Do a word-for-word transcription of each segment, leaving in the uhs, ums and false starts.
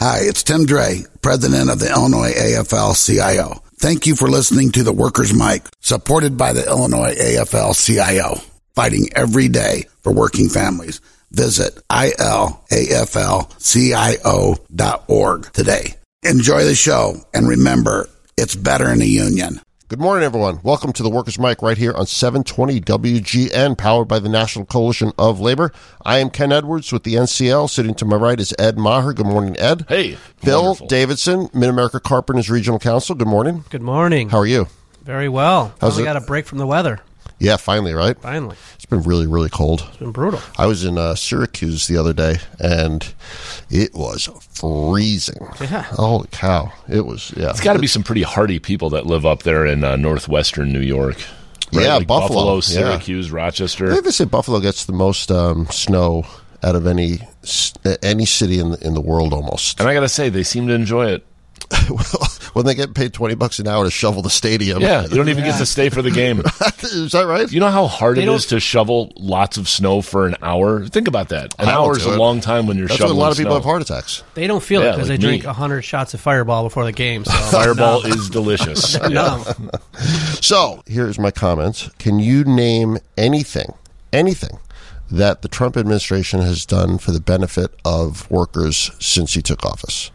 Hi, it's Tim Dre, president of the Illinois A F L C I O. Thank you for listening to the Workers' Mic, supported by the Illinois A F L C I O, fighting every day for working families. Visit I L A F L C I O dot org today. Enjoy the show, and remember, it's better in a union. Good morning, everyone. Welcome to the Workers' Mic right here on seven twenty W G N, powered by the National Coalition of Labor. I am Ken Edwards with the N C L. Sitting to my right is Ed Maher. Good morning, Ed. Hey. Phil Wonderful. Davidson, Mid-America Carpenters Regional Council. Good morning. Good morning. How are you? Very well. How's Finally it? got a break from the weather. Yeah, finally, right? Finally. It's been really, really cold. It's been brutal. I was in uh, Syracuse the other day, and it was freezing. Yeah. Holy cow. It was, yeah. It's got to be some pretty hardy people that live up there in uh, northwestern New York. Right? Yeah, like Buffalo. Buffalo, Syracuse, I Rochester. think they say Buffalo gets the most um, snow out of any any city in the, in the world almost. And I got to say, they seem to enjoy it. Well, when they get paid twenty bucks an hour to shovel the stadium. Yeah, you don't even get to stay for the game. Is that right? You know how hard They it don't- is to shovel lots of snow for an hour? Think about that. An I don't hour is do a it. long time when you're That's why a shoveling lot of people snow. have heart attacks. They don't feel Yeah, it because like they drink me. one hundred shots of Fireball before the game. So Fireball no. is delicious. Yeah. No. So, here's my comments. Can you name anything, anything that the Trump administration has done for the benefit of workers since he took office?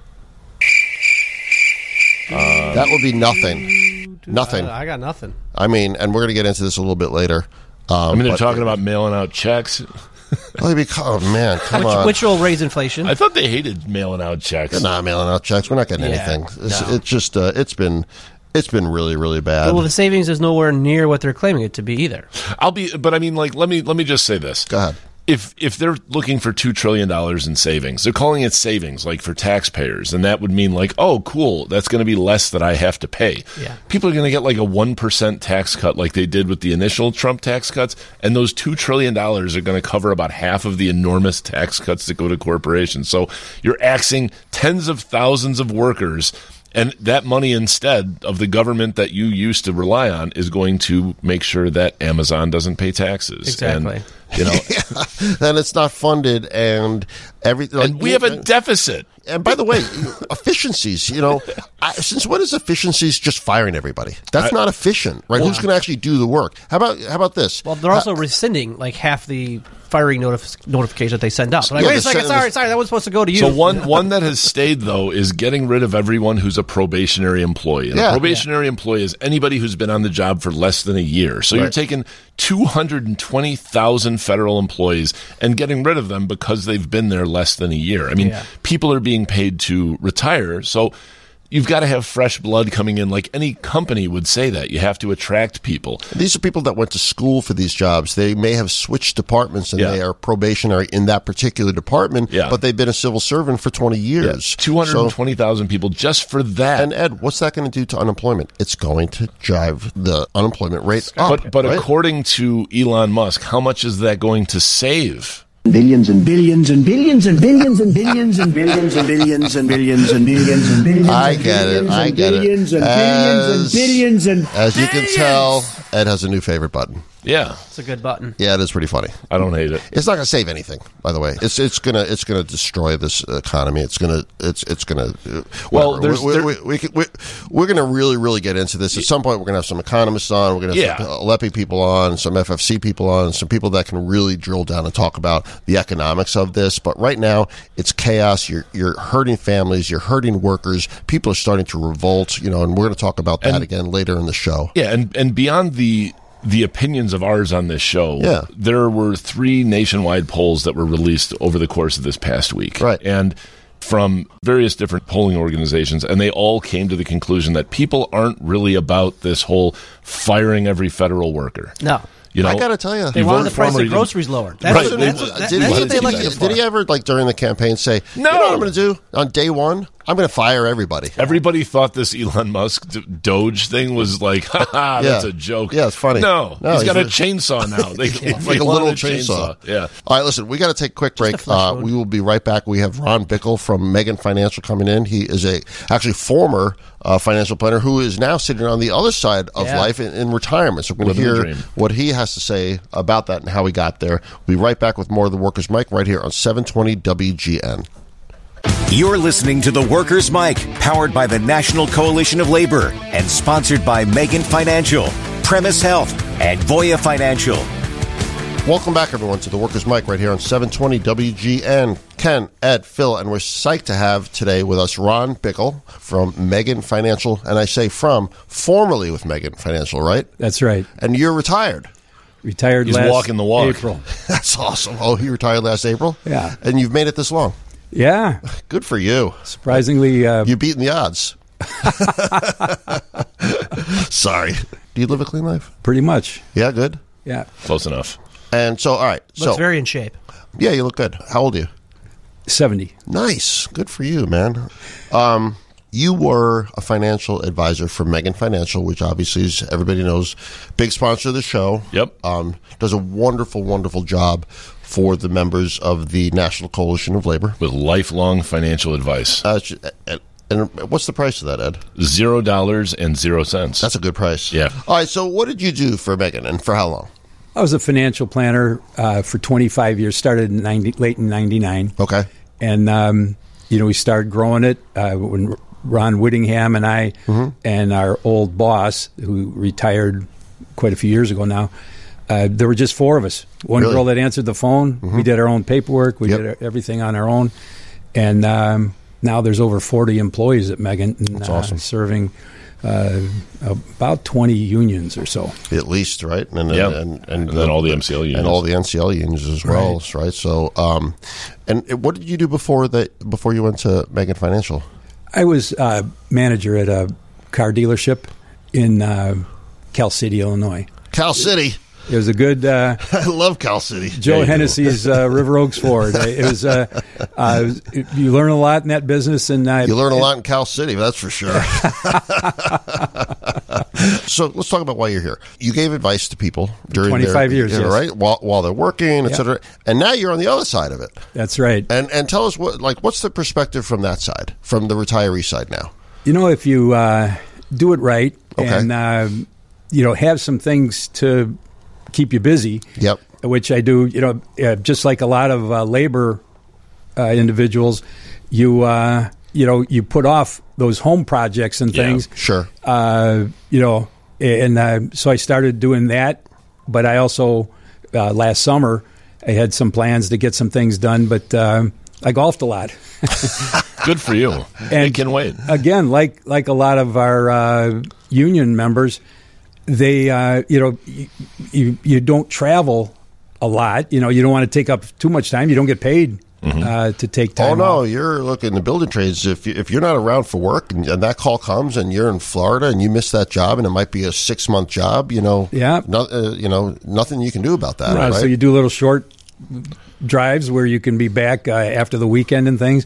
Um, that would be nothing. Nothing. I, I got nothing. I mean, and we're going to get into this a little bit later. Um, I mean, they're but- talking about mailing out checks. Oh, be- oh, man, come Which, on. which will raise inflation. I thought they hated mailing out checks. They're not mailing out checks. We're not getting Yeah, anything. It's, no. it's just, uh, it's been, it's been really, really bad. well, the savings is nowhere near what they're claiming it to be either. I'll be, but I mean, like, let me let me just say this. Go ahead. If if they're looking for two trillion dollars in savings, they're calling it savings, like for taxpayers, and that would mean like, oh, cool, that's going to be less that I have to pay. Yeah. People are going to get like a one percent tax cut, like they did with the initial Trump tax cuts, and those two trillion dollars are going to cover about half of the enormous tax cuts that go to corporations. So you're axing tens of thousands of workers. And that money, instead of the government that you used to rely on, is going to make sure that Amazon doesn't pay taxes. Exactly. And, you know, Then it's not funded, and everything. Like, and we have a deficit. And by the way, efficiencies, you know, I, since when is efficiencies just firing everybody? That's I- not efficient, right? Who's going to actually do the work? How about how about this? Well, they're also rescinding like half the firing notif- notification that they send out. So like, Yeah, wait a the second, sen- sorry, sorry, that was supposed to go to you. So one one that has stayed, though, is getting rid of everyone who's a probationary employee. And Yeah. a probationary employee is anybody who's been on the job for less than a year. So you're Right. taking two hundred twenty thousand federal employees and getting rid of them because they've been there less than a year. I mean, Yeah. people are being paid to retire, so you've got to have fresh blood coming in. Like any company would say that. You have to attract people. These are people that went to school for these jobs. They may have switched departments and Yeah. they are probationary in that particular department, Yeah. but they've been a civil servant for twenty years. two hundred twenty thousand people just for that. So, and Ed, what's that going to do to unemployment? It's going to drive the unemployment rate up. But but right? according to Elon Musk, how much is that going to save? Billions and billions and billions and billions and billions and billions and billions and billions and billions and billions. I get it. I get it. Billions and billions and As- billions and As you can tell, Ed has a new favorite button. Yeah, It's a good button. Yeah, it is pretty funny. I don't hate it. It's not going to save anything, by the way. It's it's gonna it's gonna destroy this economy. It's gonna it's it's gonna. Uh, Well, whatever. there's- we, there- we, we, we, we, we're going to really really get into this at some point. We're going to have some economists on. We're going to have Yeah. some L E P I people on, some F F C people on, some people that can really drill down and talk about the economics of this. But right now, it's chaos. You're you're hurting families. You're hurting workers. People are starting to revolt. You know, and we're going to talk about that And- again later in the show. Yeah, and and beyond the the opinions of ours on this show, Yeah. there were three nationwide polls that were released over the course of this past week. Right. And from various different polling organizations, and they all came to the conclusion that people aren't really about this whole firing every federal worker. No. You know, I got to tell you, They You wanted voted the price for him or of you didn't? groceries lowered. That's, Right. what, They- that's, what- that- Did that's he, what they did, elected he, him for. did he ever, like during the campaign, say, No. "You know what I'm going to do on day one? I'm going to fire everybody." everybody thought this Elon Musk d- Doge thing was like, ha ha, that's Yeah. a joke. Yeah, it's funny. No, No, he's got a he's chainsaw now. They, Like they a wanted little chainsaw. Yeah. All right, listen, we got to take a quick break. a flesh Uh, wound. we will be right back. We have Ron Bickel from Megan Financial coming in. He is a actually former uh, financial planner who is now sitting on the other side of Yeah. life in, in retirement. So we're going to Living the hear dream. what he has to say about that and how he got there. We'll be right back with more of the Workers' Mic right here on seven twenty W G N. You're listening to The Workers' Mic, powered by the National Coalition of Labor and sponsored by Megan Financial, Premise Health, and Voya Financial. Welcome back, everyone, to The Workers' Mic right here on seven twenty W G N. Ken, Ed, Phil, and we're psyched to have today with us Ron Bickel from Megan Financial, and I say from, formerly with Megan Financial, right? That's right. And you're retired. Retired He's last walking the walk. April. That's awesome. Oh, you retired last April? Yeah. And you've made it this long. Yeah. Good for you. Surprisingly. Uh, You've beaten the odds. Sorry. Do you live a clean life? Pretty much. Yeah, good. Yeah. Close enough. And so, all right. Looks So, very in shape. yeah, you look good. How old are you? seventy. Nice. Good for you, man. Um, you were a financial advisor for Megan Financial, which obviously, is, everybody knows, big sponsor of the show. Yep. Um, does a wonderful, wonderful job for the members of the National Coalition of Labor. With lifelong financial advice. Uh, and, and what's the price of that, Ed? Zero dollars and zero cents. That's a good price. Yeah. All right, so what did you do for Megan, and for how long? I was a financial planner uh, for twenty-five years, started in ninety, late in ninety-nine. Okay. And, um, you know, we started growing it uh, when Ron Whittingham and I Mm-hmm. and our old boss, who retired quite a few years ago now, uh, there were just four of us. One Really? girl that answered the phone. Mm-hmm. We did our own paperwork. We Yep. did everything on our own. And um, now there's over forty employees at Megan. And, That's uh, awesome. Serving uh, about twenty unions or so. At least, right? And, Yeah. and, And then all the M C L unions. And all the N C L unions as well, right? right? So, um, and what did you do before that? Before you went to Megan Financial? I was uh, manager at a car dealership in uh, Cal City, Illinois. Cal City. It was a good uh, I love Cal City. Joe Yeah, you do. Hennessy's uh, River Oaks Ford. It was uh, uh, it was- you learn a lot in that business, and uh, You learn a lot in Cal City, that's for sure. So let's talk about why you're here. You gave advice to people during twenty-five their, years, yeah, yes. right? While while they're working, et Yeah. cetera. And now you're on the other side of it. That's right. And and tell us what like what's the perspective from that side, from the retiree side now? You know, if you uh, do it right, Okay. and uh, you know, have some things to keep you busy. Yep. Which I do. You know, uh, just like a lot of uh, labor uh, individuals, you uh, you know, you put off those home projects and Yeah, things. Sure. Uh, you know, and uh, so I started doing that. But I also uh, last summer I had some plans to get some things done. But um, I golfed a lot. Good for you. And- It can wait. Again, like like a lot of our uh, union members, they uh, you know you, you you don't travel a lot. You know, you don't want to take up too much time. You don't get paid uh, to take time. Oh no, off. you're looking the building trades. If you, if you're not around for work and, and that call comes and you're in Florida and you miss that job and it might be a six month job, you know, Yeah. no, uh, you know, nothing you can do about that. Uh, right? So you do little short drives where you can be back uh, after the weekend and things.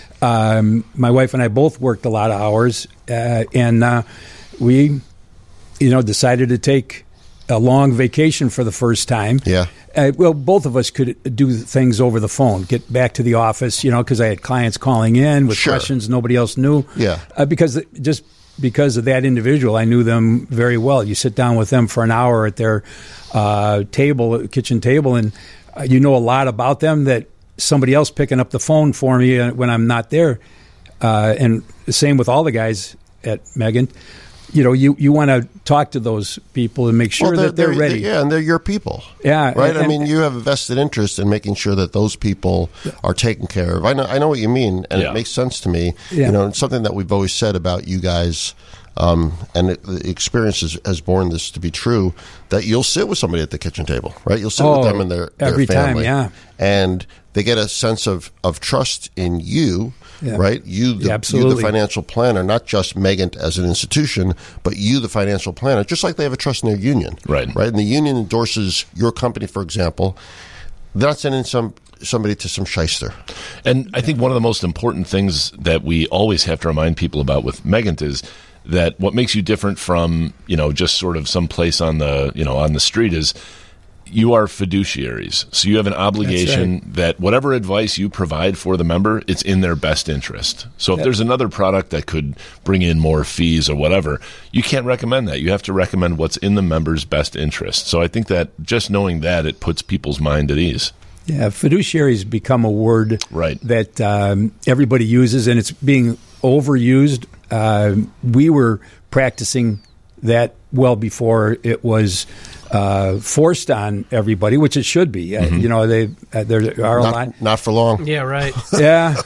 Um, my wife and I both worked a lot of hours, uh, and uh, we, you know, decided to take a long vacation for the first time. Yeah. Uh, well, both of us could do things over the phone, get back to the office, you know, because I had clients calling in with Sure. questions nobody else knew. Yeah. Uh, because it- just because of that individual, I knew them very well. You sit down with them for an hour at their uh, table, kitchen table, and uh, you know a lot about them that somebody else picking up the phone for me uh, when I'm not there. Uh, and the same with all the guys at Megan. You know, you, you want to talk to those people and make sure Well, that they're, ready. yeah, and they're your people. Yeah, Right? and- I mean, you have a vested interest in making sure that those people are taken care of. I know I know what you mean, and Yeah. it makes sense to me. Yeah. You know, it's something that we've always said about you guys, um, and it, the experience has, has borne this to be true, that you'll sit with somebody at the kitchen table, right? You'll sit Oh, with them and their, their every time, family. yeah. And they get a sense of, of trust in you, Yeah. right? You the, Yeah, you, the absolutely. financial planner, not just Megan as an institution, but you, the financial planner, just like they have a trust in their union. Right. Right. And the union endorses your company, for example. They're not sending some somebody to some shyster. And I think one of the most important things that we always have to remind people about with Megant is that what makes you different from, you know, just sort of some place on the, you know, on the street is you are fiduciaries. So you have an obligation that whatever advice you provide for the member, it's in their best interest. So if there's another product that could bring in more fees or whatever, you can't recommend that. You have to recommend what's in the member's best interest. So I think that just knowing that, it puts people's mind at ease. Yeah, fiduciary's become a word Right. that um, everybody uses, and it's being overused. Uh, we were practicing that well before it was uh, forced on everybody, which it should be. Uh, you know, they uh, there are a lot. Not, not for long. Yeah, right. Yeah,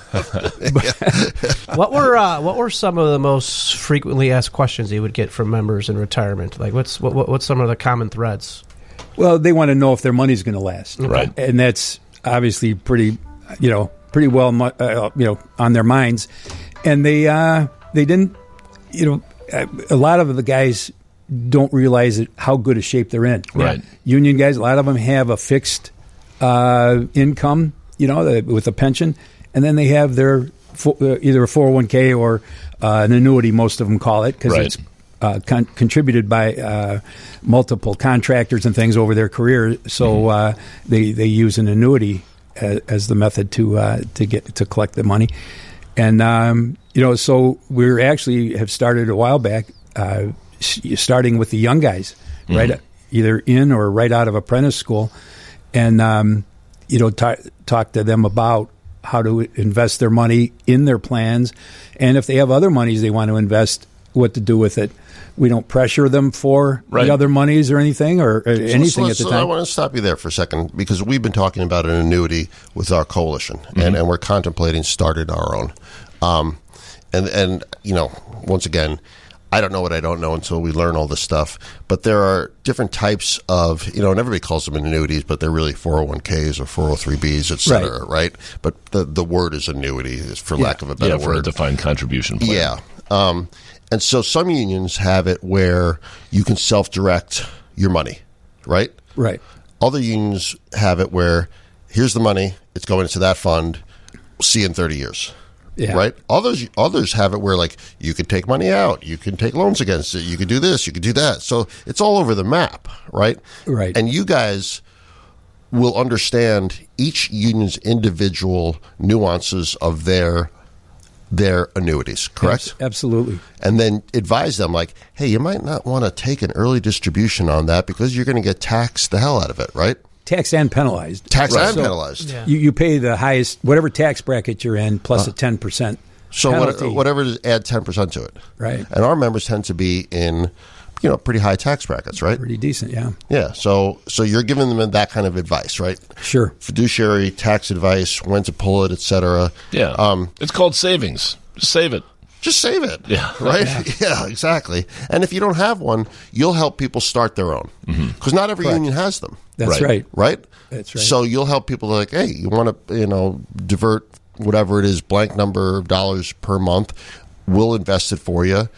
What were uh, what were some of the most frequently asked questions you would get from members in retirement? Like, what's what, what- what's some of the common threads? well, they want to know if their money's going to last, Right. And that's obviously pretty, you know, pretty well, mu- uh, you know, on their minds. And they uh, they didn't, you know, uh, a lot of the guys don't realize it, how good a shape they're in. Right. Union guys, a lot of them have a fixed uh, income, you know, the, with a pension, and then they have their fo- uh, either a four oh one k or uh, an annuity. Most of them call it because Right. it's uh, con- contributed by uh, multiple contractors and things over their career. So uh, they they use an annuity as, as the method to uh, to get to collect the money. And, um, you know, so we actually have started a while back, uh, s- starting with the young guys, right? Either in or right out of apprentice school. And, um, you know, ta talk to them about how to invest their money in their plans. And if they have other monies they want to invest, what to do with it. We don't pressure them for Right. the other monies or anything or, or anything So- at the so time. I want to stop you there for a second because we've been talking about an annuity with our coalition, and, and we're contemplating starting our own. Um, and and you know, once again, I don't know what I don't know until we learn all this stuff. But there are different types of, you know, and everybody calls them annuities, but they're really four oh one k's or four oh three b's, et cetera, right? right? But the the word is annuity, is for lack of a better Yeah, for a word. defined contribution plan. Yeah. Um, and so some unions have it where you can self-direct your money, right? Right. Other unions have it where here's the money, it's going into that fund, we'll see you in thirty years. Yeah. Right? Others others have it where like you can take money out, you can take loans against it, you can do this, you can do that. So it's all over the map, right? Right. And you guys will understand each union's individual nuances of their their annuities, correct? Abs- Absolutely. And then advise them like, hey, you might not want to take an early distribution on that because you're going to get taxed the hell out of it, right? Taxed and penalized. Taxed and So- penalized. Yeah. You, you pay the highest, whatever tax bracket you're in, plus a ten percent So penalty. what, whatever it is, add ten percent to it. Right. And our members tend to be in, you know, pretty high tax brackets, right? Pretty decent, yeah. Yeah. So so you're giving them that kind of advice, right? Sure. Fiduciary tax advice, when to pull it, et cetera. Yeah. Um, it's called savings. Just save it. just save it. Yeah. Right? Yeah. exactly. And if you don't have one, you'll help people start their own. Because not every union has them. That's Right. right. Right? That's right. So you'll help people like, hey, you want to, you know, divert whatever it is, blank number of dollars per month. We'll invest it for you.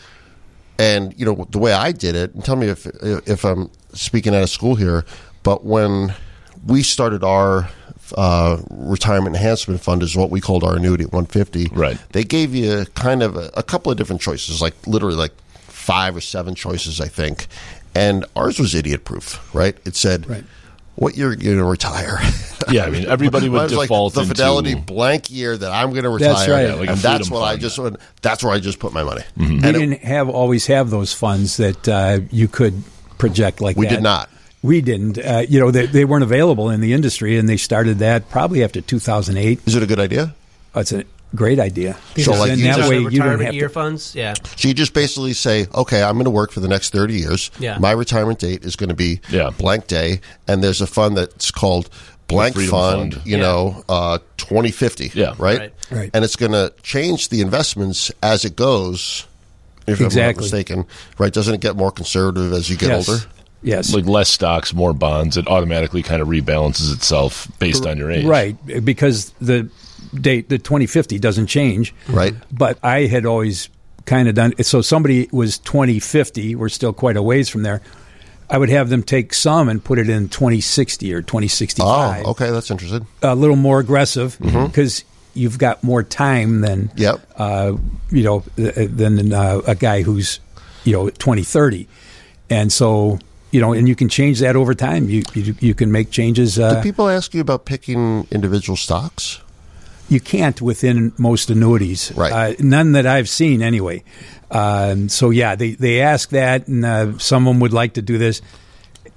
And, you know, the way I did it, and tell me if if I'm speaking out of school here, but when we started our uh, retirement enhancement fund is what we called our annuity at one fifty. Right. They gave you kind of a, a couple of different choices, like literally like five or seven choices, I think. And ours was idiot proof, right? It said, Right. what year you're going to retire. Yeah, I mean, everybody would Mine was like default the into Fidelity blank year that I'm going to retire. That's right. Yeah, like a and that's freedom what I fund. just would- that's where I just put my money. We And it- didn't have always have those funds that uh, you could project like we that. did not. We didn't. Uh, you know, they, they weren't available in the industry, and they started that probably after two thousand eight. Is it a good idea? That's a great idea. So, like, and you that just- way the you don't retirement have year to. funds. Yeah. So you just basically say, okay, I'm going to work for the next thirty years. Yeah. My retirement date is going to be Yeah. blank day, and there's a fund that's called blank Freedom fund, Fund. you Yeah. know, uh, twenty fifty. Yeah. Right? Right. Right. And it's going to change the investments as it goes, if I'm not Exactly. mistaken. Right? Doesn't it get more conservative as you get Yes. older? Yes. like less stocks, more bonds. It automatically kind of rebalances itself based on your age. Right, because the date, the twenty fifty, doesn't change. Right. But I had always kind of done so. Somebody was twenty fifty. We're still quite a ways from there. I would have them take some and put it in twenty sixty or twenty sixty-five. Oh, okay. That's interesting. A little more aggressive because you've got more time than Yep. uh, you know th- than uh, a guy who's you know twenty thirty, and so. You know, and you can change that over time. You you, you can make changes. Uh, Do people ask you about picking individual stocks? You can't within most annuities, Right. Uh, none that I've seen, anyway. Um, so yeah, they they ask that, and uh, some of them would like to do this.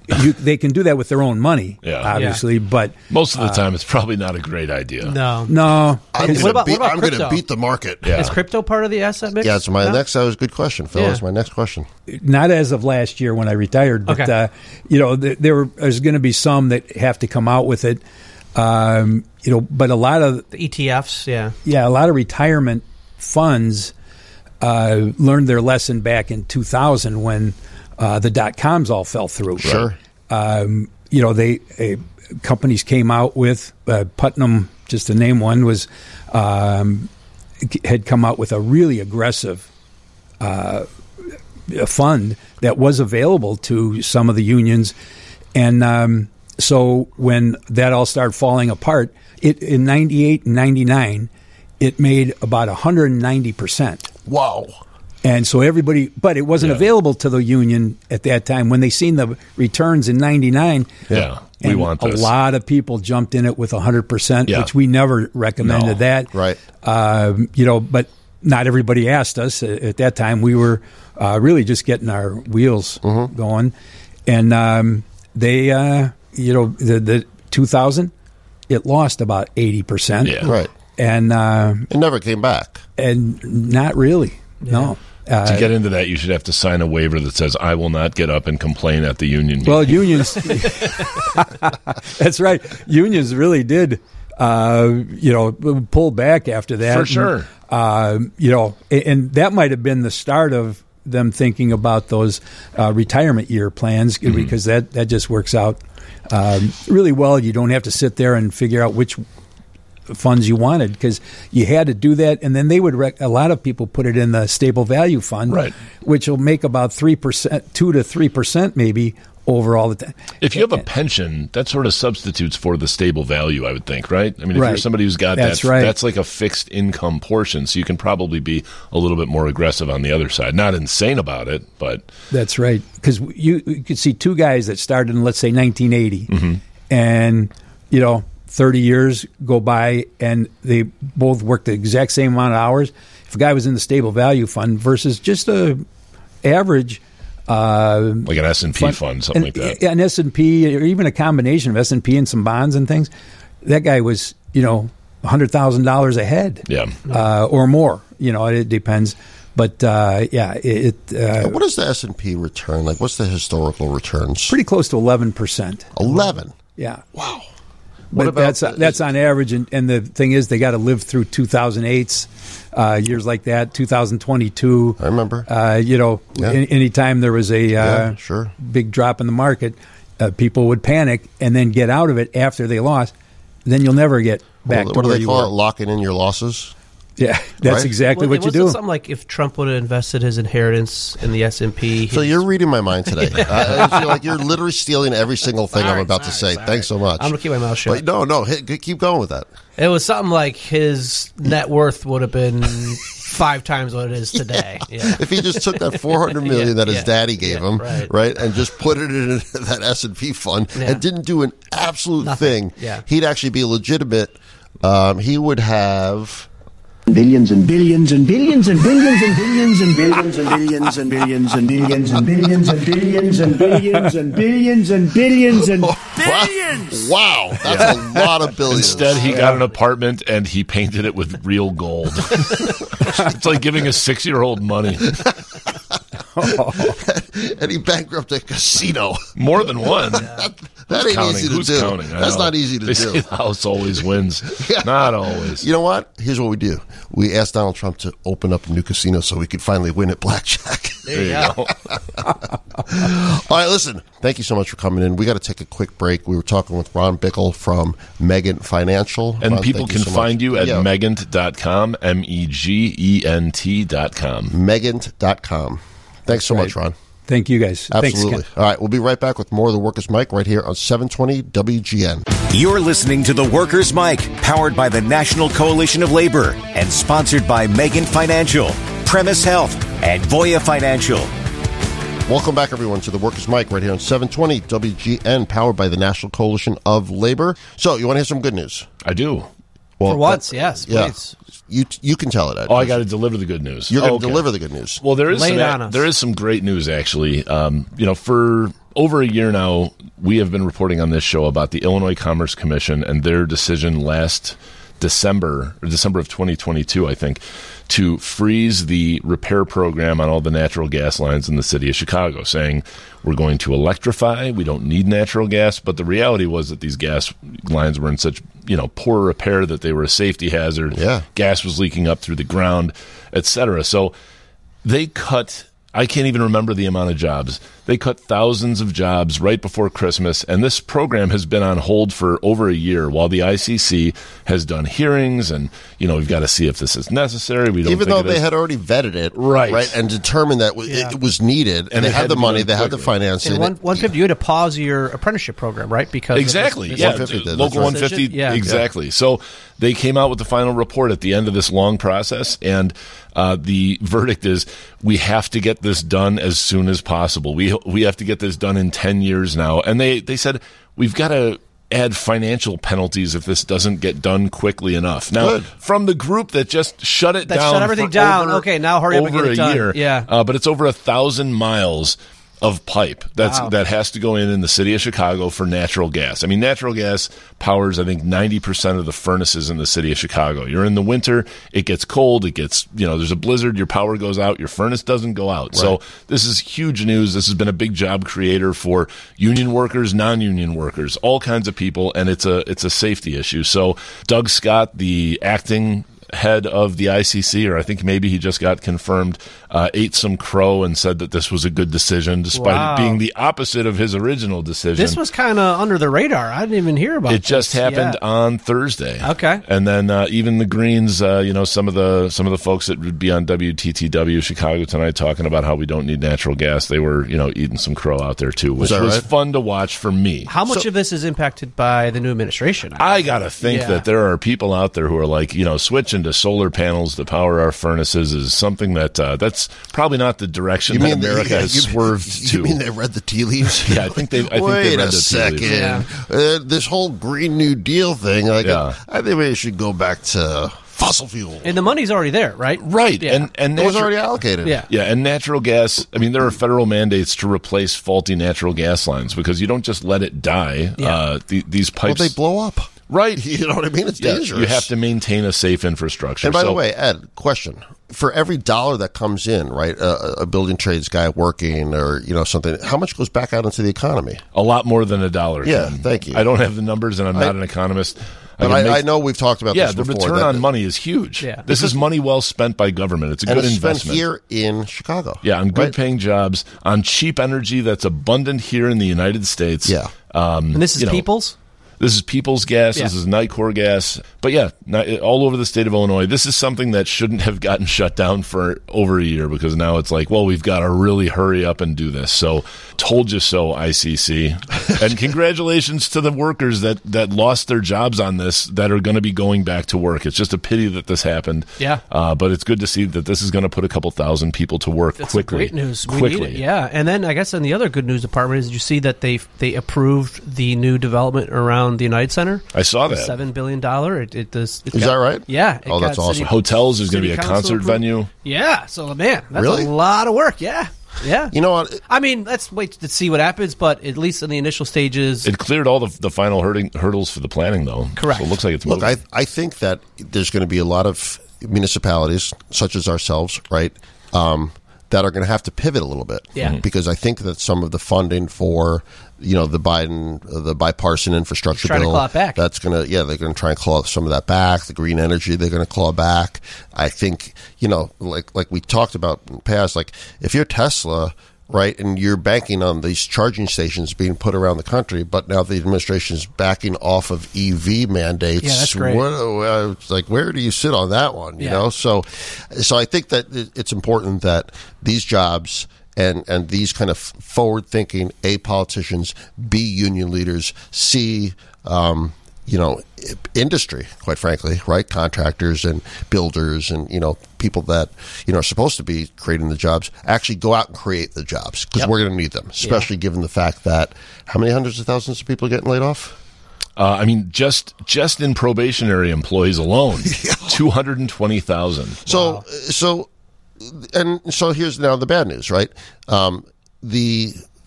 you, they can do that with their own money, Yeah. obviously, but Most of the uh, time, it's probably not a great idea. No. no. I'm What going about- to what about I'm gonna crypto? beat the market. Yeah. Is crypto part of the asset mix? Yeah, it's my No? next. That was a good question, Phil. Yeah. That's my next question. Not as of last year when I retired, but Okay. uh, you know, th- there were, there's going to be some that have to come out with it. Um, you know, but a lot of The E T Fs, yeah. yeah, a lot of retirement funds uh, learned their lesson back in two thousand when uh, the dot coms all fell through. Sure. Um, you know, they uh, companies came out with uh, Putnam, just to name one, was um, had come out with a really aggressive uh, fund that was available to some of the unions, and um, so when that all started falling apart, it in ninety-eight and ninety-nine, it made about one hundred ninety percent. Wow. And so everybody, but it wasn't Yeah. available to the union at that time. When they seen the returns in ninety-nine, Yeah, we and want a this. lot of people jumped in it with one hundred percent, Yeah. which we never recommended No. that. Right. Um, you know, but not everybody asked us. At that time, we were uh, really just getting our wheels Mm-hmm. going. And um, they, uh, you know, the, the two thousand, it lost about eighty percent. Yeah. Right. And, uh, It never came back. and not really, no. Uh, To get into that, you should have to sign a waiver that says, I will not get up and complain at the union meeting. Well, unions. That's right. Unions really did, uh, you know, pull back after that. For sure. Uh, you know, and, and that might have been the start of them thinking about those uh, retirement year plans Mm-hmm. because that, that just works out um, really well. You don't have to sit there and figure out which funds you wanted because you had to do that, and then they would. Rec- a lot of people put it in the stable value fund, Right. which will make about three percent, two to three percent, maybe over all the time. If you have a pension, that sort of substitutes for the stable value, I would think, right? I mean, if you're Right. somebody who's got That's that, right. that's like a fixed income portion, so you can probably be a little bit more aggressive on the other side. Not insane about it, but That's right. Because you, you could see two guys that started in, let's say, nineteen eighty, and, you know, thirty years go by, and they both worked the exact same amount of hours. If a guy was in the stable value fund versus just a average uh, like an S and P fund, something an, like that. an S and P, or even a combination of S and P and some bonds and things, that guy was, you know, one hundred thousand dollars ahead, Yeah. uh, or more. You know, it depends. But, uh, yeah, it, it uh, What is the S and P return? Like, what's the historical returns? pretty close to eleven percent. eleven. Yeah. Wow. But about that's the- that's on average, and, and the thing is, they got to live through two thousand eights, uh, years like that, two thousand twenty-two. I remember. Uh, you know, Yeah. any anytime there was a uh, Yeah, sure. big drop in the market, uh, people would panic and then get out of it after they lost. Then you'll never get back what to do where they you call were. it? Locking in your losses? Yeah, that's Right? exactly Well, what you wasn't do. something like if Trump would have invested his inheritance in the S and P. So you're reading my mind today. I, I feel like you're literally stealing every single thing I'm Sorry, about to sorry, say. sorry. Thanks so much. I'm gonna keep my mouth shut. But no, no, hit, keep going with that. It was something like his net worth would have been five times what it is today. Yeah. If he just took that four hundred million Yeah, that his yeah, daddy gave yeah, him, right. right. and just put it in that S and P fund Yeah. and didn't do an absolute Nothing. thing, Yeah. he'd actually be legitimate. Um, he would have. Billions and billions and billions and billions and billions and billions and billions and billions and billions and billions and billions and billions and billions and billions and billions. Wow, that's a lot of billions. Instead, he got an apartment and he painted it with real gold. It's like giving a six-year-old money. and he bankrupted a casino. More than one. That Who's ain't counting? easy to Who's do. counting? I That's know. not easy to they do. Say the house always wins. Yeah. Not always. You know what? Here's what we do. We asked Donald Trump to open up a new casino so we could finally win at blackjack. There you go. All right, listen. Thank you so much for coming in. We got to take a quick break. We were talking with Ron Bickle from Megent Financial. And Ron, people thank can so much. find you at Yeah, megent dot com, M E G E N T dot com. megent dot com. Thanks so right. much, Ron. Thank you guys. Absolutely. Thanks, Ken. All right, we'll be right back with more of the Workers' Mic right here on seven twenty W G N. You're listening to the Workers' Mic, powered by the National Coalition of Labor and sponsored by Megent Financial, Premise Health, and Voya Financial. Welcome back, everyone, to the Workers' Mic right here on seven twenty W G N, powered by the National Coalition of Labor. So, you want to hear some good news? I do. Well, For once, that- yes, Yeah. please. You you can tell it, Ed. Oh, I got to deliver the good news. You're going to Oh, okay. deliver the good news. Well, there is Lay some, it on us. there is some great news actually. Um, you know, for over a year now, we have been reporting on this show about the Illinois Commerce Commission and their decision last December, or December of twenty twenty-two, I think, to freeze the repair program on all the natural gas lines in the city of Chicago, saying we're going to electrify, we don't need natural gas. But the reality was that these gas lines were in such, you know, poor repair that they were a safety hazard. Yeah. Gas was leaking up through the ground, et cetera. So they cut, I can't even remember the amount of jobs. They cut thousands of jobs right before Christmas, and this program has been on hold for over a year while the I C C has done hearings, and, you know, we've got to see if this is necessary. We don't Even think though it they is. had already vetted it, Right. right, and determined that w- Yeah. it was needed, and, And they it had, had the to be money, done they had the quickly. financing. In one, one fifty, you had to pause your apprenticeship program, right? Because of Exactly. this- Yeah. one fifty did, Local that's one right. fifty. Yeah. Exactly. So they came out with the final report at the end of this long process, and uh, the verdict is we have to get this done as soon as possible. We we have to get this done in ten years now. And they, they said we've got to add financial penalties if this doesn't get done quickly enough. Now, Good. from the group that just shut it That down, shut everything for down. over- Okay, now hurry up and over get it a done. year. Yeah. Uh, but it's over a thousand miles of pipe that's Wow. that has to go in in the city of Chicago for natural gas. I mean, natural gas powers, I think, ninety percent of the furnaces in the city of Chicago. You're in the winter, it gets cold, it gets, you know, there's a blizzard, your power goes out, your furnace doesn't go out. So this is huge news. This has been a big job creator for union workers, non-union workers, all kinds of people, and it's a it's a safety issue. So Doug Scott, the acting head of the I C C, or I think maybe he just got confirmed, uh, ate some crow and said that this was a good decision, despite Wow. it being the opposite of his original decision. This was kind of under the radar. I didn't even hear about It just this. happened Yeah. on Thursday. Okay. And then uh, even the Greens, uh, you know, some of the some of the folks that would be on W T T W Chicago tonight talking about how we don't need natural gas, they were, you know, eating some crow out there too, which that was right? fun to watch for me. How much of this is impacted by the new administration? I gotta think Yeah. that there are people out there who are like, you know, switching to solar panels to power our furnaces is something that uh, that's probably not the direction that America they- has you- swerved you to. mean they read the tea leaves? Yeah, I think they. I think Wait they read a the tea second. leaves. Yeah. Uh, this whole Green New Deal thing, like, Yeah. I think we should go back to fossil fuel. And the money's already there, right? Right, Yeah. and and It was natu- already allocated. Yeah. Yeah, and natural gas, I mean, there are federal mandates to replace faulty natural gas lines because you don't just let it die. Yeah. Uh, the, these Well, pipes. they blow up. right. You know what I mean? It's Yeah, dangerous. you have to maintain a safe infrastructure. And by So- the way, Ed, question: for every dollar that comes in, right, a, a building trades guy working, or you know something, how much goes back out into the economy? a lot more than a dollar. Yeah, Ken. thank you. I don't have the numbers, and I'm not an economist. But can I, make- I know we've talked about Yeah, this the before. return that- on money is huge. Yeah. This is money well spent by government. It's a and good it's spent investment. here in Chicago. Yeah, on good right? paying jobs, on cheap energy that's abundant here in the United States. Yeah. Um, And this is you know, People's? This is People's Gas. Yeah. This is Nicor Gas. But yeah, ni- all over the state of Illinois. This is something that shouldn't have gotten shut down for over a year because now it's like, well, we've got to really hurry up and do this. So, told you so, I C C. And congratulations to the workers that, that lost their jobs on this that are going to be going back to work. It's just a pity that this happened. Yeah. Uh, but it's good to see that this is going to put a couple thousand people to work That's quickly. great news. We Quickly. need it. Yeah, and then I guess in the other good news department is, did you see that they they approved the new development around the United Center? I saw The that. Seven billion dollar. It, it does. It Is got- that right? Yeah. it Oh, got that's awesome. city- Hotels, there's going to city be a council concert approved. venue. Yeah. So man, that's Really? a lot of work. Yeah. Yeah. You know what? I mean, let's wait to see what happens, but at least in the initial stages, It cleared all the, the final hurting, hurdles for the planning, though. Correct. So it looks like it's Look, moving. I I think that there's going to be a lot of municipalities, such as ourselves, right, um, that are going to have to pivot a little bit. Yeah. Mhm. Because I think that some of the funding for, you know, the Biden, uh, the bipartisan infrastructure Trying to bill, claw it back. that's going to, yeah, they're going to try and claw some of that back. The green energy, they're going to claw back. I think, you know, like like we talked about in the past, like if you're Tesla, right, and you're banking on these charging stations being put around the country, but now the administration is backing off of E V mandates. Yeah, that's great. What, uh, it's like, where do you sit on that one? You Yeah. know, so so I think that it- it's important that these jobs and and these kind of forward thinking A politicians, B union leaders, C um, you know, industry, quite frankly, right? Contractors and builders and, you know, people that, you know, are supposed to be creating the jobs actually go out and create the jobs because Yep. we're going to need them, especially given the fact that how many hundreds of thousands of people are getting laid off? Uh, I mean, just just in probationary employees alone, two hundred and twenty thousand. So, so, and so here's now the bad news, right? Um, the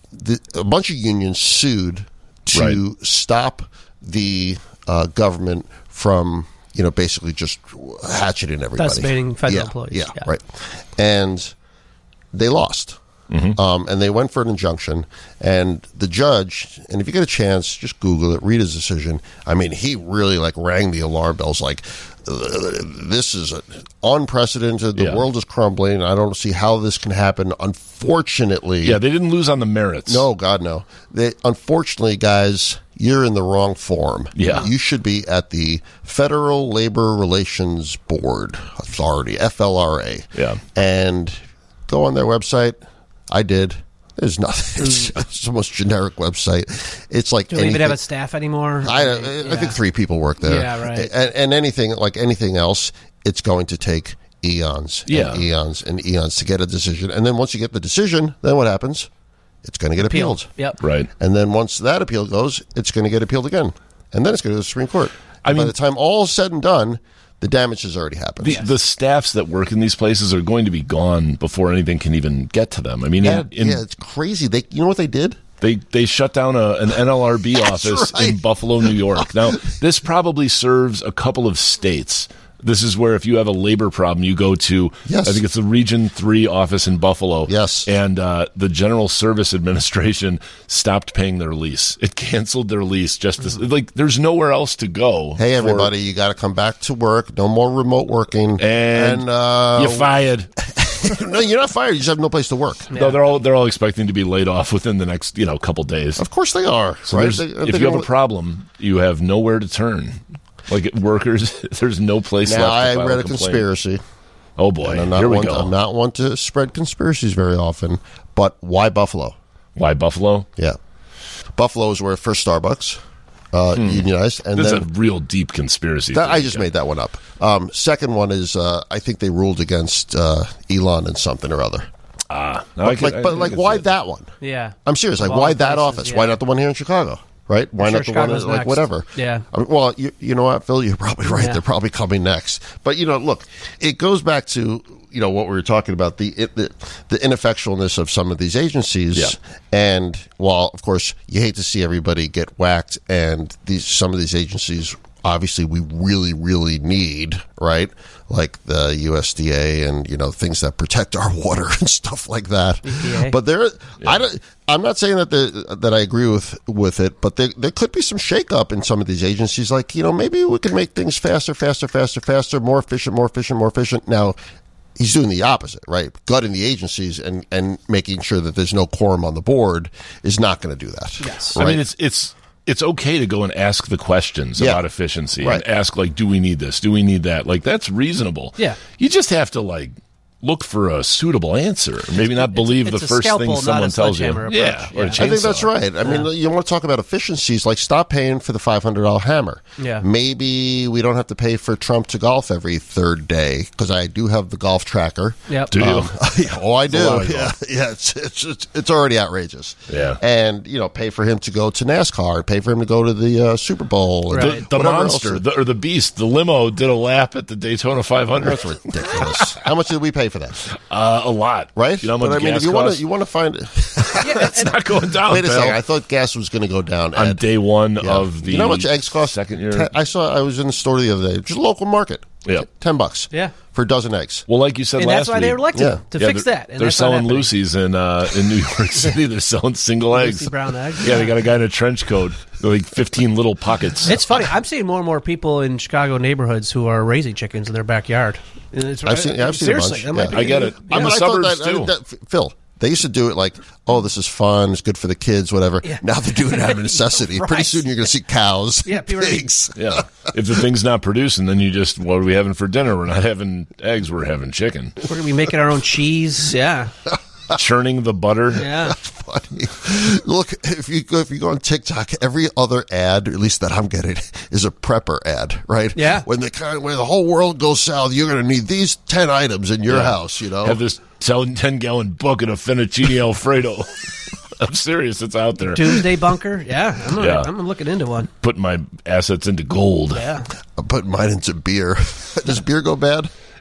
the, a bunch of unions sued to Right. stop the uh, government from, you know, basically just hatcheting everybody. Decimating federal yeah, employees. Yeah, Yeah. right. And they lost. Mm-hmm. Um, and they went for an injunction. And the judge, and if you get a chance, just Google it, read his decision. I mean, he really, like, rang the alarm bells, like, uh, this is unprecedented. The Yeah. world is crumbling. I don't see how this can happen. Unfortunately. Yeah, they didn't lose on the merits. No, God, no. They, unfortunately, guys, you're in the wrong form. Yeah. You should be at the Federal Labor Relations Board Authority, F L R A. Yeah. And go on their website. I did. There's nothing. It's, it's the most generic website. It's like Do we even anything- have a staff anymore? I, I Yeah. think three people work there. Yeah, right. And, and anything like anything else, it's going to take eons, Yeah. and eons, and eons to get a decision. And then once you get the decision, then what happens? It's going to get appealed. Yep. Right. And then once that appeal goes, it's going to get appealed again, and then it's going to go to the Supreme Court. I And by mean- the time all is said and done, the damage has already happened. The, the staffs that work in these places are going to be gone before anything can even get to them. I mean, yeah, in, in, yeah, it's crazy. They, you know what they did? They they shut down a, an N L R B That's office right. in Buffalo, New York. Now, this probably serves a couple of states. This is where if you have a labor problem, you go to, Yes. I think it's the Region three office in Buffalo. Yes. And uh, the General Service Administration stopped paying their lease. It canceled their lease just to, like, there's nowhere else to go. Hey, for- everybody, you got to come back to work. No more remote working. And, uh, you're fired. no, you're not fired. You just have no place to work. No, they're all they're all expecting to be laid off within the next, you know, couple days. Of course they are. So right? there's- They- if they're you have gonna- a problem, you have nowhere to turn. Like workers, there's no place Now, left. I to file read a complaint. conspiracy. Oh boy, And I'm not here we one, go. I'm not one to spread conspiracies very often, but why Buffalo? Why Buffalo? Yeah. Buffalo is where first Starbucks uh, unionized. And This is then a real deep conspiracy. that, I theory, just yeah. made that one up. Um, second one is uh, I think they ruled against uh, Elon and something or other. Ah, no, I But can- like, I but can like see why it. that one? Yeah. I'm serious. Like, Of all why the that places, office? yeah. Why not the one here in Chicago? Right? Why I'm not sure the one in, Chicago's like next. whatever? Yeah. I mean, well, you, you know what, Phil? You're probably right. Yeah. They're probably coming next. But you know, look, it goes back to you know what we were talking about the it, the, the ineffectualness of some of these agencies. Yeah. And while of course you hate to see everybody get whacked, and these some of these agencies obviously we really really need, right? Like the U S D A and you know things that protect our water and stuff like that. E P A. But there, I don't. I'm not saying that the, that I agree with with it, but there, there could be some shakeup in some of these agencies. Like you know, maybe we can make things faster, faster, faster, faster, more efficient, more efficient, more efficient. Now, he's doing the opposite, right? Gutting the agencies and and making sure that there's no quorum on the board is not going to do that. Yes. I mean, it's it's it's okay to go and ask the questions Yeah. about efficiency Right. and ask like, do we need this? Do we need that? Like that's reasonable. Yeah. You just have to like look for a suitable answer. Maybe not believe it's the a first scalpel, thing not someone a tells you. sledgehammer approach. Yeah, or a Yeah. chainsaw. I think that's right. I mean, you want to talk about efficiencies, like stop paying for the five hundred dollars hammer. Yeah. Maybe we don't have to pay for Trump to golf every third day, because I do have the golf tracker. Yep. Do you? Um, oh, I do. a lot of Yeah, yeah. It's, it's it's it's already outrageous. Yeah. and you know, pay for him to go to NASCAR, pay for him to go to the uh, Super Bowl, and Right. The, the whatever monster else. the, or the beast, the limo did a lap at the Daytona five hundred. That's ridiculous. How much did we pay for that? Uh, a lot, Right? You know how much but I mean, gas if you want costs? to, you want to find. It's not going down. Wait a pal. second. I thought gas was going to go down On Ed. day one Yeah. of the you know how much eggs cost? second year. Ten- I saw. I was in the store the other day. Just a local market. Yeah. ten bucks. Yeah. for a dozen eggs. Well, like you said And last that's why week, they were elected Yeah. to Yeah, fix they're, that. And they're that's not selling happening. Lucy's in uh, in New York City. They're selling single eggs. Lucy brown eggs. Yeah, they got a guy in a trench coat, like fifteen little pockets. It's funny. I'm seeing more and more people in Chicago neighborhoods who are raising chickens in their backyard. And It's, I've seen. Yeah, I've seen seriously, a that bunch. might Yeah. be- I get it. Yeah. In the but I thought suburbs, that- too. that- Phil, they used to do it like, oh, this is fun, it's good for the kids, whatever. Yeah. Now they're doing it out of necessity. Pretty Right. soon you're going to see cows, Yeah, people are eating- pigs. Yeah, if the thing's not producing, then you just what are we having for dinner? We're not having eggs. We're having chicken. We're going to be making our own cheese. Yeah. Churning the butter. Yeah. Funny. Look, if you go if you go on TikTok, every other ad, or at least that I'm getting, is a prepper ad, right? Yeah. When the kind when the whole world goes south, you're going to need these ten items in your Yeah. house. You know, Have this ten gallon bucket of fettuccine Alfredo. I'm serious. It's out there. Doomsday bunker. Yeah. I'm, gonna, Yeah. I'm looking into one. Putting my assets into gold. Yeah. I'm putting mine into beer. Does beer go bad?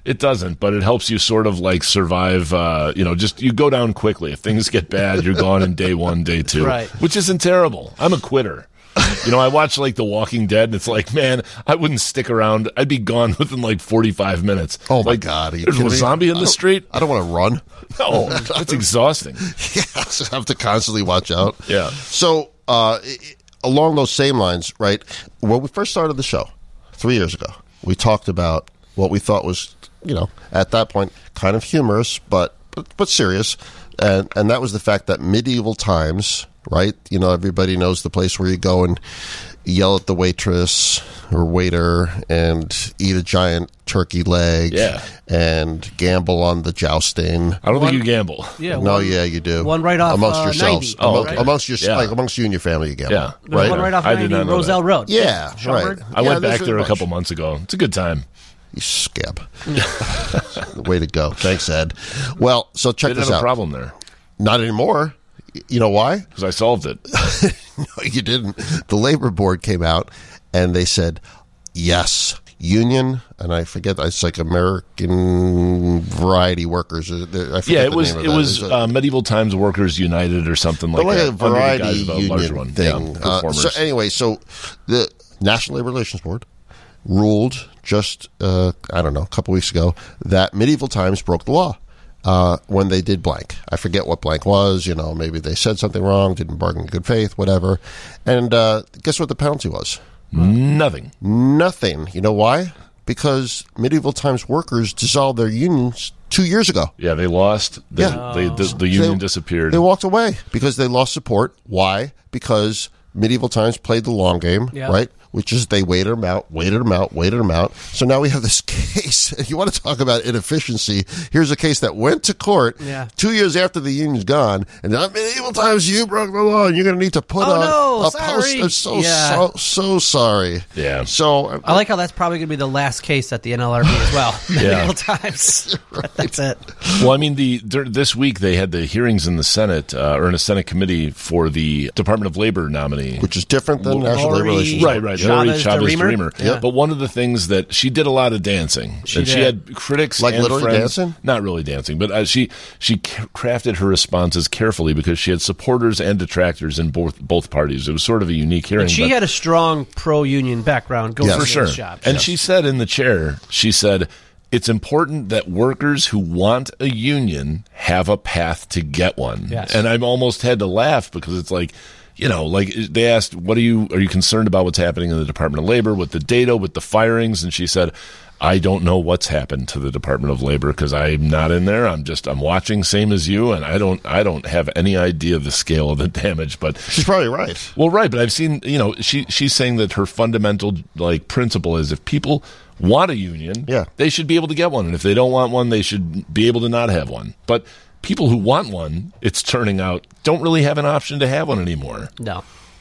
It doesn't, but it helps you sort of like survive. Uh, you know, just you go down quickly. If things get bad, you're gone in day one, day two, Right. which isn't terrible. I'm a quitter. You know, I watch like The Walking Dead, and it's like, man, I wouldn't stick around. I'd be gone within like forty-five minutes. Oh my like, God! Are you there's a kidding me? zombie in I the don't- street. I don't want to run. No, it's exhausting. Yeah, I have to constantly watch out. Yeah. So, uh, i- along those same lines, right? When we first started the show three years ago, we talked about what we thought was, you know, at that point, kind of humorous, but but, but serious, and and that was the fact that medieval times, right? You know, everybody knows the place where you go and yell at the waitress or waiter and eat a giant turkey leg, Yeah. and gamble on the jousting. I don't think you gamble. Yeah, No, one- yeah, you do. one right off, amongst uh, yourselves, ninety. Oh, among, okay. amongst your Yeah. like amongst you and your family, you gamble. Yeah. There's right. one right off I did ninety not know Roselle that. Road. Yeah, Schaumburg. right. I Yeah, went there's back there a bunch. couple months ago. It's a good time. You scab. Way to go. Thanks, Ed. Well, so check Didn't this have a out. problem there Not anymore. Y- You know why? because I solved it. No, you didn't. The labor board came out and they said, yes, union, and I forget, it's like American Variety Workers. uh, I forget Yeah, it the was name of it that. was It's a- uh, Medieval Times Workers United or something like But like that. a under the variety guise of a larger union one. thing. Yeah, Uh, performers. so anyway, so the National Labor Relations Board ruled just uh, I don't know a couple weeks ago that Medieval Times broke the law uh, when they did blank. I forget what blank was. You know, maybe they said something wrong, didn't bargain in good faith, whatever. And uh, guess what the penalty was? Nothing. Nothing. You know why? Because Medieval Times workers dissolved their unions two years ago. Yeah, they lost. They, Yeah. they, the, the union They- disappeared. They walked away because they lost support. Why? Because Medieval Times played the long game, Yeah. right? Which is they waited them out, waited them out, waited them out. So now we have this case. You want to talk about inefficiency? Here's a case that went to court Yeah. two years after the union's gone, and now Medieval Times, you broke the law, and you're going to need to put Oh, on no, a sorry. poster. So Yeah. so so sorry. Yeah. So I like how that's probably going to be the last case at the N L R B as well. Medieval times. That's it. Well, I mean, the dur- this week they had the hearings in the Senate uh, or in a Senate committee for the Department of Labor nominee. which is different than National Labor Lori- Relations. Right, right. Chavez Lori the Chavez Reamer? Dreamer. Yeah. But one of the things that she did a lot of dancing. She and she did. had critics Like and literally friends. dancing? Not really dancing, but uh, she she c- crafted her responses carefully because she had supporters and detractors in both both parties. It was sort of a unique hearing. And she but- had a strong pro-union background going Yeah, into for sure. this job. And she said in the chair, she said, it's important that workers who want a union have a path to get one. Yes. And I almost had to laugh because it's like, you know, like they asked, what are you, are you concerned about what's happening in the Department of Labor with the data, with the firings? And she said, I don't know what's happened to the Department of Labor because I'm not in there. I'm just, I'm watching same as you. And I don't, I don't have any idea of the scale of the damage, but She's probably right. well, right, but I've seen, you know, she she's saying that her fundamental like principle is if people want a union, Yeah. they should be able to get one, and if they don't want one, they should be able to not have one. But people who want one, it's turning out, don't really have an option to have one anymore. No.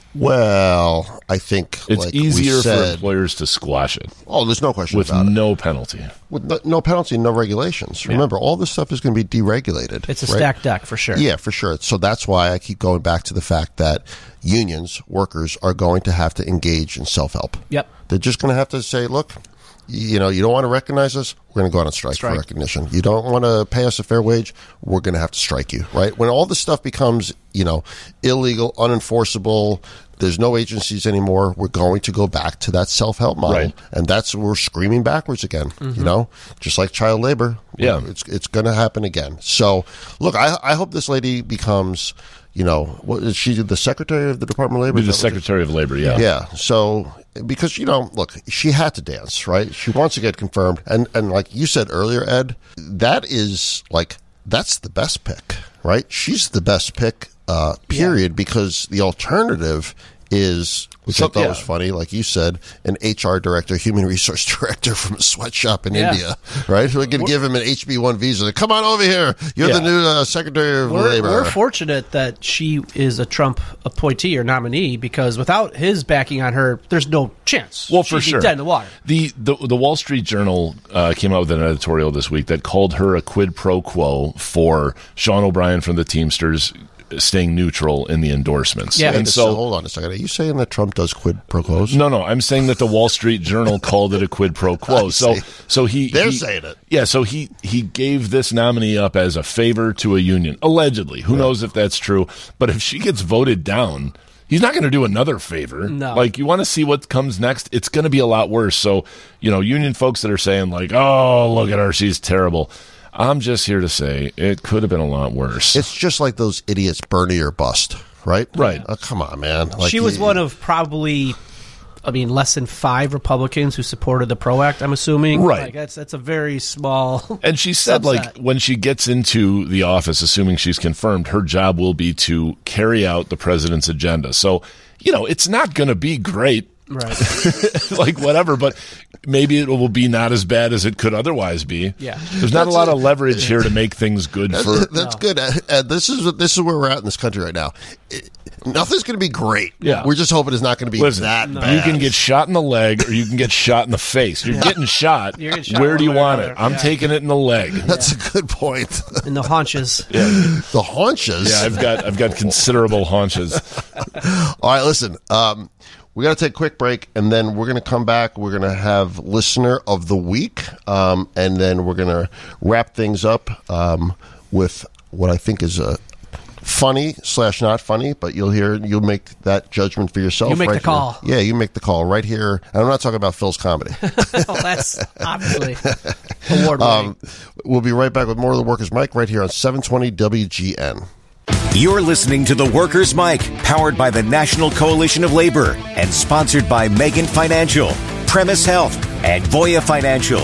Well, I think It's like we easier for said, employers to squash it oh, there's no question with about it. no penalty. With no, no penalty, no regulations. Remember, all this stuff is going to be deregulated. It's a right? stacked deck for sure. Yeah, for sure. So that's why I keep going back to the fact that unions, workers, are going to have to engage in self-help. Yep. They're just going to have to say, look, you know, you don't want to recognize us, we're going to go on a strike, Strike. for recognition. You don't want to pay us a fair wage, we're going to have to strike you, right? When all this stuff becomes, you know, illegal, unenforceable, there's no agencies anymore, we're going to go back to that self-help model. Right. And that's, we're screaming backwards again, you know, just like child labor. Yeah. It's, it's going to happen again. So, look, I, I hope this lady becomes, you know, what is she the secretary of the Department of Labor? Be the Is that what it is? Secretary of Labor, yeah. Yeah. So because you know, look, she had to dance, right? She wants to get confirmed, and and like you said earlier, Ed, that is like that's the best pick, right? She's the best pick, uh, period. Because the alternative is, which So- I thought yeah. was funny, like you said, an H R director, human resource director from a sweatshop in Yeah. India, right? We're going to give him an H B one visa. Come on over here. You're Yeah. the new uh, Secretary of We're, Labor. we're fortunate that she is a Trump appointee or nominee because without his backing on her, there's no chance. Well, for She'd be sure. dead in the water. The, the the Wall Street Journal uh, came out with an editorial this week that called her a quid pro quo for Sean O'Brien from the Teamsters staying neutral in the endorsements. Yeah. And so, so, hold on a second. Are you saying that Trump does quid pro quos? no, no, I'm saying that the Wall Street Journal called it a quid pro quo. So, see. so he They're he- saying it. Yeah, so he he gave this nominee up as a favor to a union, allegedly. Who knows if that's true? But if she gets voted down, he's not going to do another favor. No. Like, you want to see what comes next? It's going to be a lot worse. So, you know, union folks that are saying, like, oh, look at her, she's terrible. I'm just here to say it could have been a lot worse. It's just like those idiots, Bernie or bust, right? Right. Oh, come on, man. Like, she was you- one of probably, I mean, less than five Republicans who supported the PRO Act, I'm assuming. Right. Like, that's, that's a very small And she said, subset. like, when she gets into the office, assuming she's confirmed, her job will be to carry out the president's agenda. So, you know, it's not going to be great. Right. Like, whatever, but maybe it will be not as bad as it could otherwise be. Yeah. There's not That's a lot it. of leverage here to make things good for. That's good. Uh, uh, this is this is where we're at in this country right now. It, nothing's going to be great. Yeah. We're just hoping it's not going to be Listen, that you bad. can get shot in the leg or you can get shot in the face. You're getting shot. You're getting shot Where one do you way or want another. it? I'm Yeah. taking it in the leg. That's a good point. in the haunches. The haunches. Yeah, I've got I've got considerable haunches. All right, listen. Um, we got to take a quick break, and then we're going to come back. We're going to have listener of the week, um, and then we're going to wrap things up um, with what I think is a funny slash not funny, but you'll hear you'll make that judgment for yourself. You make right the call. Here. Yeah, you make the call right here. And I'm not talking about Phil's comedy. Oh, that's obviously award winning. um, we'll be right back with more of the Workers' Mic right here on seven twenty W G N. You're listening to The Workers' Mic, powered by the National Coalition of Labor and sponsored by Megan Financial, Premise Health, and Voya Financial.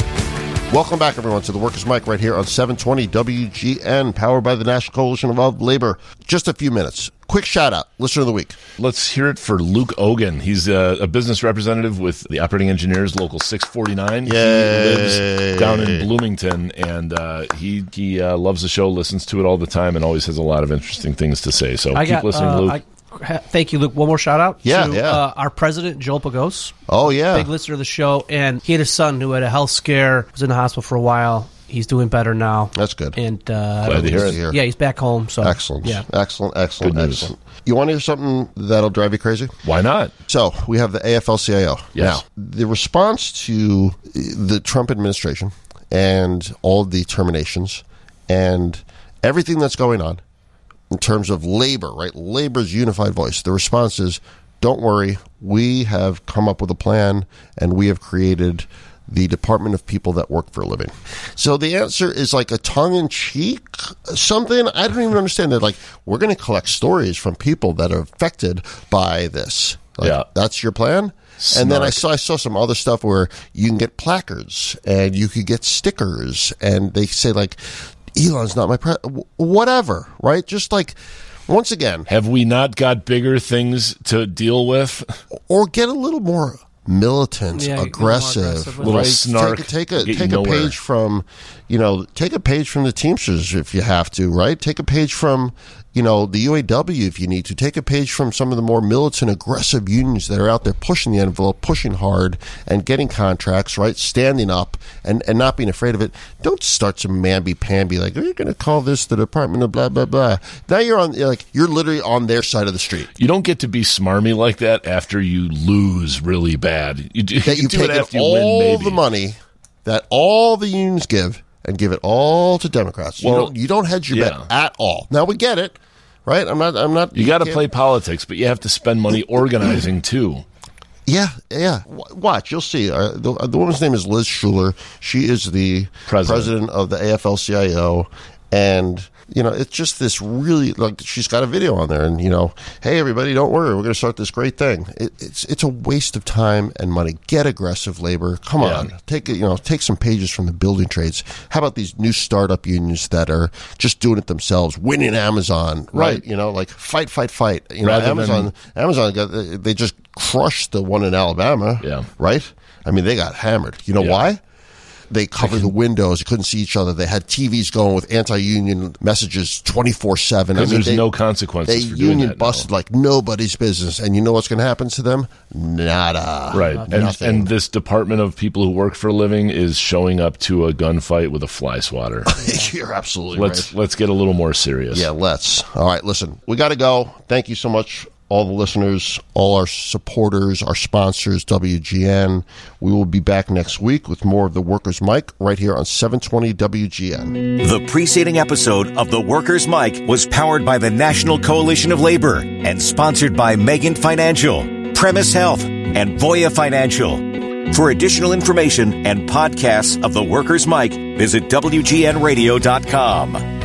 Welcome back, everyone, to the Workers' Mic right here on seven twenty W G N, powered by the National Coalition of Labor. Just a few minutes. Quick shout-out. Listener of the week. Let's hear it for Luke Ogan. He's a, a business representative with the Operating Engineers Local six forty-nine. Yay. He lives down in Bloomington, and uh, he he uh, loves the show, listens to it all the time, and always has a lot of interesting things to say. So I keep got, listening, uh, Luke. I, ha- thank you, Luke. One more shout out Yeah, to yeah. Uh, our president, Joel Pagos. Oh, yeah. Big listener of the show. And he had a son who had a health scare, was in the hospital for a while. He's doing better now. That's good. And uh, Glad to hear it. Here. yeah, he's back home. So Excellent. Yeah. Excellent, excellent, Good news. excellent. You want to hear something that'll drive you crazy? Why not? So we have the A F L C I O. Yes. Now, the response to the Trump administration and all the terminations and everything that's going on in terms of labor, right? Labor's unified voice. The response is, don't worry, we have come up with a plan and we have created the Department of People that Work for a Living. So the answer is like a tongue-in-cheek something. I don't even understand that. Like, we're going to collect stories from people that are affected by this. Like, Yeah. that's your plan? And then I Snark. saw I saw some other stuff where you can get placards and you could get stickers, and they say like, Elon's not my pre whatever, right? Just like, once again, Have we not got bigger things to deal with? or get a little more militant, Yeah, get a little more aggressive, aggressive with Little right? snark, Take, take a get you take a nowhere. page from, you know, take a page from the Teamsters if you have to, right? Take a page from, you know, the U A W if you need to. Take a page from some of the more militant, aggressive unions that are out there pushing the envelope, pushing hard, and getting contracts, right? Standing up and, and not being afraid of it. Don't start some mamby-pamby like, oh, you're going to call this the Department of blah, blah, blah. Now you're on, you're like, you're literally on their side of the street. You don't get to be smarmy like that after you lose really bad. You do, That you you've do it taken after you win, all maybe. the money that all the unions give and give it all to Democrats. You Well, don't, you don't hedge your yeah. bet at all. Now we get it, right? I'm not. I'm not. You got to can't- play politics, but you have to spend money organizing too. Yeah, yeah. W- Watch, you'll see. Uh, the, the woman's name is Liz Schuler. She is the President. president of the A F L C I O, and you know, it's just this really like she's got a video on there, and you know, hey everybody, don't worry, we're going to start this great thing. It, it's it's a waste of time and money. Get aggressive, labor. Come Yeah. on, take it. You know, take some pages from the building trades. How about these new startup unions that are just doing it themselves, winning Amazon, right? Right. You know, like fight, fight, fight. You know, Rather than- Amazon. Amazon got they just crushed the one in Alabama. Yeah. Right. I mean, they got hammered. You know Yeah. why? they covered the windows. They couldn't see each other. They had T Vs going with anti-union messages twenty-four seven. Because I mean, there's they, no consequences They for doing union that busted now. like nobody's business. And you know what's going to happen to them? Nada. Right. Uh, And, nothing. and this department of people who work for a living is showing up to a gunfight with a fly swatter. You're absolutely let's right. let's get a little more serious. Yeah, let's. All right, listen, we got to go. Thank you so much, all the listeners, all our supporters, our sponsors, W G N. We will be back next week with more of the Workers' Mic right here on seven twenty W G N. The preceding episode of The Workers' Mic was powered by the National Coalition of Labor and sponsored by Megan Financial, Premise Health, and Voya Financial. For additional information and podcasts of The Workers' Mic, visit W G N radio dot com.